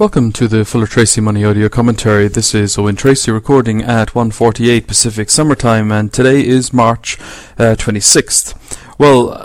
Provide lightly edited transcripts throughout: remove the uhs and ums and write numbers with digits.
Welcome to the Fuller Tracy Money Audio Commentary. This is Owen Tracy recording at 1:48 Pacific Summertime, and today is March 26th. Well,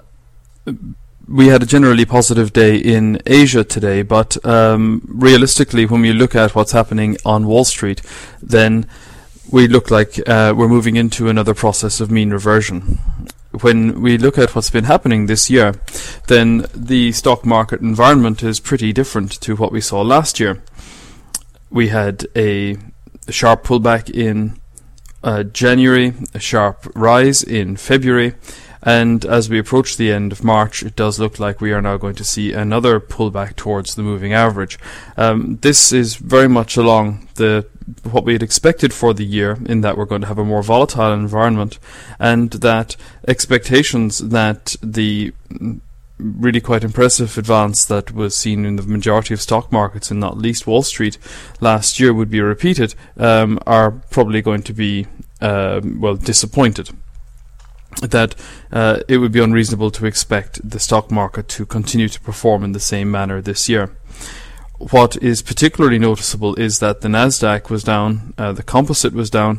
we had a generally positive day in Asia today, but realistically, when we look at what's happening on Wall Street, then we look like we're moving into another process of mean reversion. When we look at what's been happening this year, then the stock market environment is pretty different to what we saw last year. We had a sharp pullback in January, a sharp rise in February, and as we approach the end of March, it does look like we are now going to see another pullback towards the moving average. This is very much along what we had expected for the year, in that we're going to have a more volatile environment, and that expectations that the really quite impressive advance that was seen in the majority of stock markets, and not least Wall Street, last year would be repeated, are probably going to be disappointed. That it would be unreasonable to expect the stock market to continue to perform in the same manner this year. What is particularly noticeable is that the Nasdaq was down, the composite was down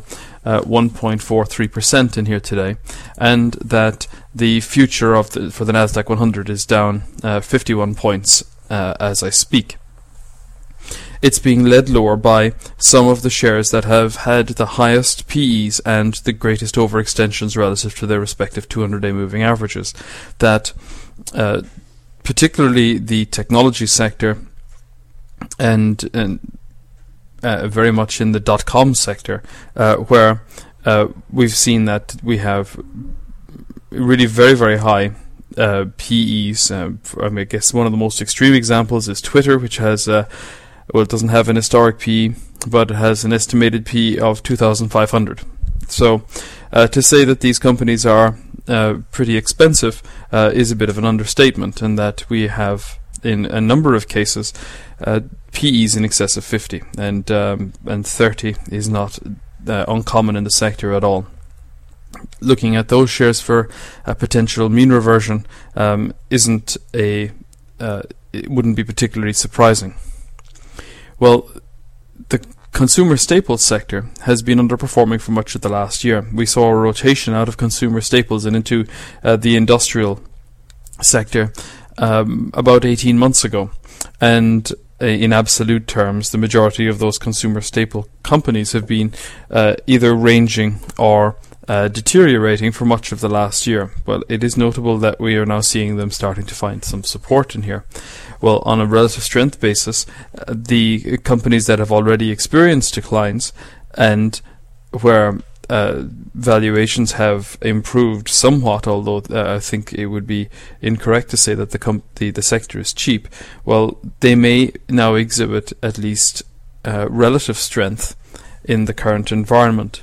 1.43% in here today, and that the future for the Nasdaq 100 is down 51 points as I speak. It's being led lower by some of the shares that have had the highest PEs and the greatest overextensions relative to their respective 200-day moving averages. That particularly the technology sector and very much in the .com sector, where we've seen that we have really very, very high PEs. I guess one of the most extreme examples is Twitter, which has it doesn't have an historic PE, but it has an estimated PE of 2,500. So to say that these companies are pretty expensive is a bit of an understatement, and that we have in a number of cases PEs in excess of 50, and 30 is not uncommon in the sector at all. Looking at those shares for a potential mean reversion it wouldn't be particularly surprising. Well, the consumer staples sector has been underperforming for much of the last year. We saw a rotation out of consumer staples and into the industrial sector about 18 months ago, and in absolute terms, the majority of those consumer staple companies have been either ranging or deteriorating for much of the last year. Well, it is notable that we are now seeing them starting to find some support in here. Well, on a relative strength basis, the companies that have already experienced declines and where valuations have improved somewhat, although I think it would be incorrect to say that the sector is cheap, well, they may now exhibit at least relative strength in the current environment.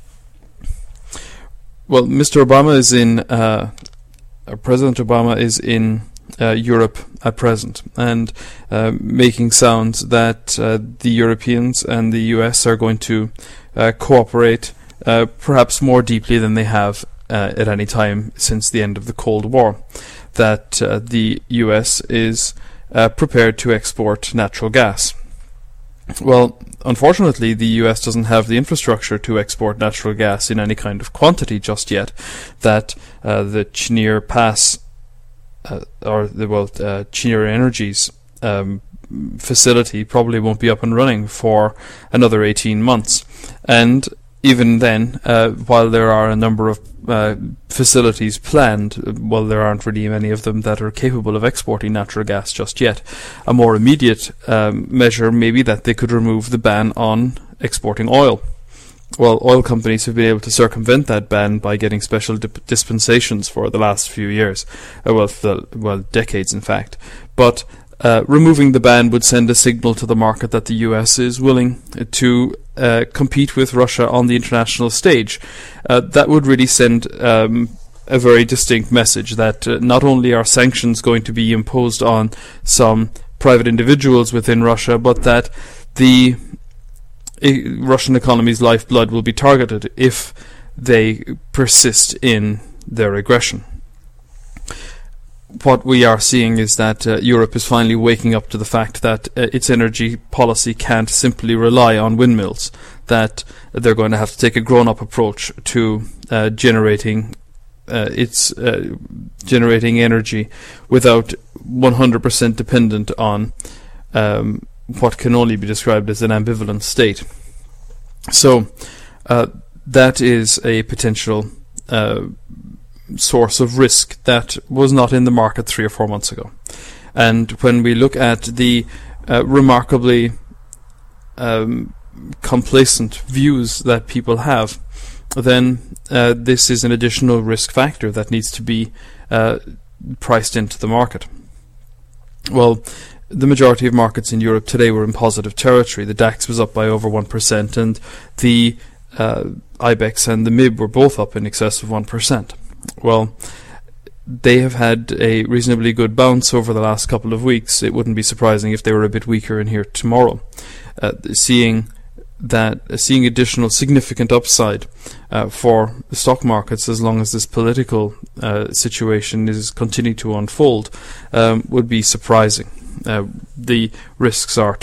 Well, Mr. Obama is President Obama is in Europe at present, and making sounds that the Europeans and the US are going to cooperate perhaps more deeply than they have at any time since the end of the Cold War. That the US is prepared to export natural gas. Well, unfortunately, the US doesn't have the infrastructure to export natural gas in any kind of quantity just yet. That the Cheniere Pass Cheniere Energy's facility probably won't be up and running for another 18 months. And even then, while there are a number of facilities planned, well, there aren't really many of them that are capable of exporting natural gas just yet. A more immediate measure may be that they could remove the ban on exporting oil. Well, oil companies have been able to circumvent that ban by getting special dispensations for the last few years, decades in fact. But removing the ban would send a signal to the market that the US is willing to compete with Russia on the international stage. That would really send a very distinct message that not only are sanctions going to be imposed on some private individuals within Russia, but that the Russian economy's lifeblood will be targeted if they persist in their aggression. what we are seeing is that Europe is finally waking up to the fact that its energy policy can't simply rely on windmills, that they're going to have to take a grown-up approach to generating energy without 100% dependent on what can only be described as an ambivalent state. So that is a potential source of risk that was not in the market 3 or 4 months ago. And when we look at the remarkably complacent views that people have, then this is an additional risk factor that needs to be priced into the market. Well, the majority of markets in Europe today were in positive territory. The DAX was up by over 1%, and the IBEX and the MIB were both up in excess of 1%. Well, they have had a reasonably good bounce over the last couple of weeks. It wouldn't be surprising if they were a bit weaker in here tomorrow. Seeing additional significant upside for the stock markets as long as this political situation is continuing to unfold would be surprising. The risks are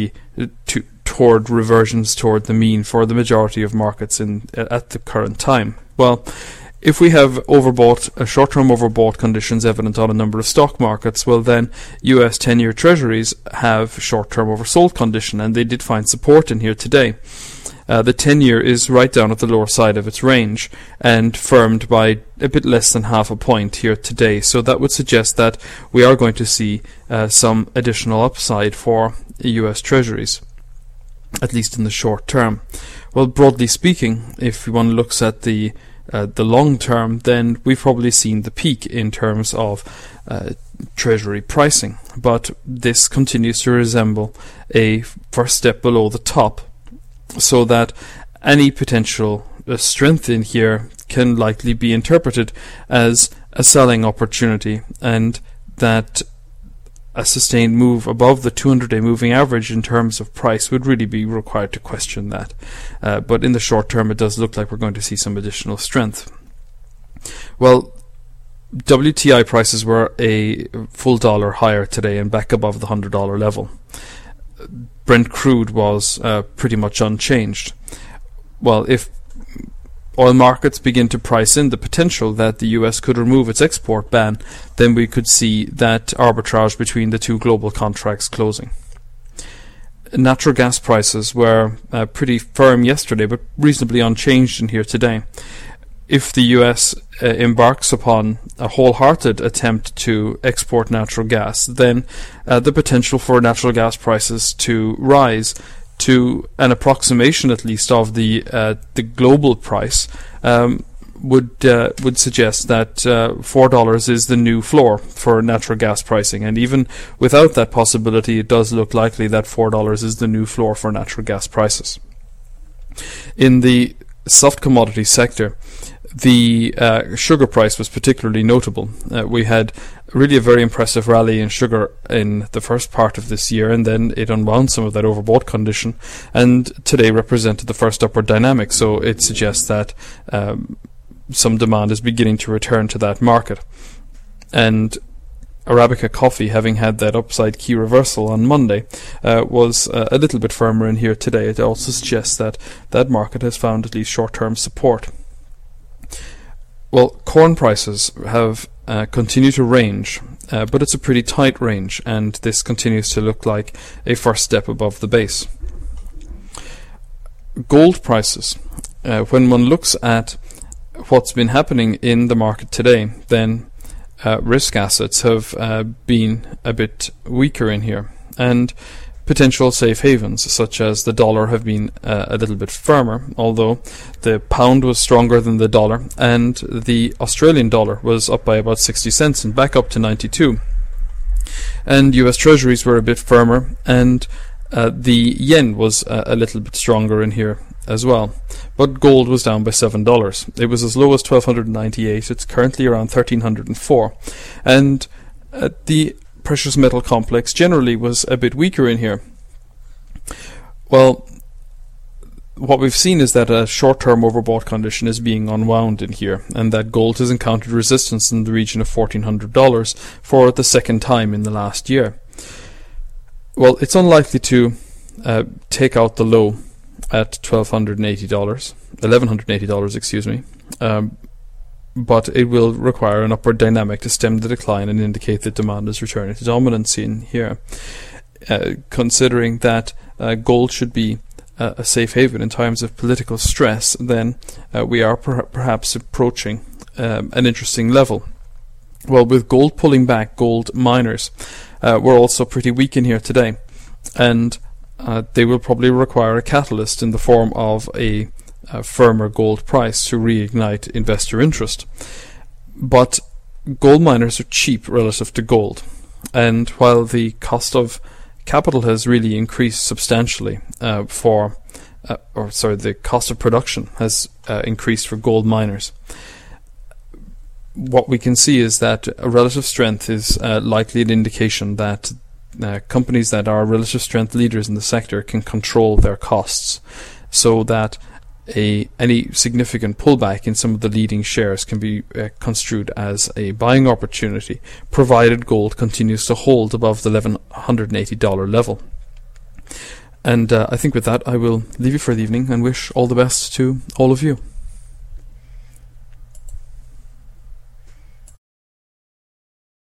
toward reversions toward the mean for the majority of markets at the current time. Well, if we have short-term overbought conditions evident on a number of stock markets, well then US 10-year treasuries have short-term oversold condition, and they did find support in here today. The 10-year is right down at the lower side of its range and firmed by a bit less than half a point here today. So that would suggest that we are going to see some additional upside for US treasuries, at least in the short term. Well, broadly speaking, if one looks at the long term, then we've probably seen the peak in terms of treasury pricing. But this continues to resemble a first step below the top, so that any potential strength in here can likely be interpreted as a selling opportunity, and that a sustained move above the 200-day moving average in terms of price would really be required to question that. But in the short term, it does look like we're going to see some additional strength. Well, WTI prices were a full dollar higher today and back above the $100 level. Brent crude was pretty much unchanged. Well, if oil markets begin to price in the potential that the US could remove its export ban, then we could see that arbitrage between the two global contracts closing. Natural gas prices were pretty firm yesterday, but reasonably unchanged in here today. If the US embarks upon a wholehearted attempt to export natural gas, then the potential for natural gas prices to rise to an approximation, at least, of the global price would suggest that $4 is the new floor for natural gas pricing. And even without that possibility, it does look likely that $4 is the new floor for natural gas prices. In the soft commodity sector, the sugar price was particularly notable. We had really a very impressive rally in sugar in the first part of this year, and then it unwound some of that overbought condition, and today represented the first upward dynamic. So it suggests that some demand is beginning to return to that market. And Arabica coffee, having had that upside key reversal on Monday, was a little bit firmer in here today. It also suggests that that market has found at least short-term support. Well, corn prices have continued to range, but it's a pretty tight range, and this continues to look like a first step above the base. Gold prices, when one looks at what's been happening in the market today, then risk assets have been a bit weaker in here, and potential safe havens such as the dollar have been a little bit firmer, although the pound was stronger than the dollar, and the Australian dollar was up by about 60 cents and back up to 92. And US treasuries were a bit firmer, and the yen was a little bit stronger in here as well. But gold was down by $7. It was as low as $1,298. It's currently around $1,304. And the precious metal complex generally was a bit weaker in here. Well, what we've seen is that a short-term overbought condition is being unwound in here, and that gold has encountered resistance in the region of $1,400 for the second time in the last year. Well, it's unlikely to take out the low at $1,180, excuse me, but it will require an upward dynamic to stem the decline and indicate that demand is returning to dominance in here. Considering that gold should be a safe haven in times of political stress, then we are perhaps approaching an interesting level. Well, with gold pulling back, gold miners were also pretty weak in here today, and they will probably require a catalyst in the form of a firmer gold price to reignite investor interest. But gold miners are cheap relative to gold, and while the cost of capital has really increased substantially the cost of production has increased for gold miners. What we can see is that a relative strength is likely an indication that companies that are relative strength leaders in the sector can control their costs, so that any significant pullback in some of the leading shares can be construed as a buying opportunity, provided gold continues to hold above the $1,180 level. And I think with that I will leave you for the evening and wish all the best to all of you.